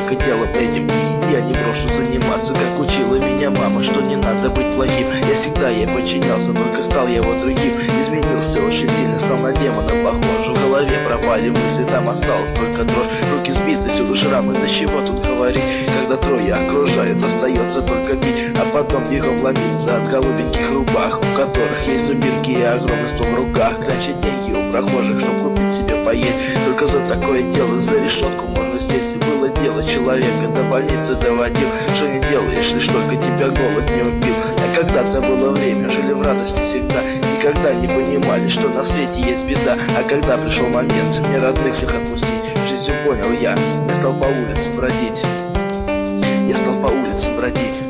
только делом этим. Я не брошу заниматься, как учила меня мама, что не надо быть плохим. Я всегда ей подчинялся, только стал я вот другим. Изменился очень сильно, стал на демона похож. В голове пропали мысли, там осталась только дрожь. Руки сбиты, всюду шрамы, до чего тут говорить? Когда трое окружают, остается только бить, а потом бегом ломиться от голубеньких рубах, у которых есть дубинки и огромный ствол в руках. Клянчить деньги у прохожих, чтоб купить себе поесть. Только за такое дело за решетку можно сесть. Было дело, человека до больницы доводил. Что не делаешь, лишь только тебя голод не убил. А когда-то было время, жили в радости всегда. Никогда не понимали, что на свете есть беда. А когда пришел момент мне родных всех отпустить, жизнью понял я стал по улице бродить. Я стал по улице бродить.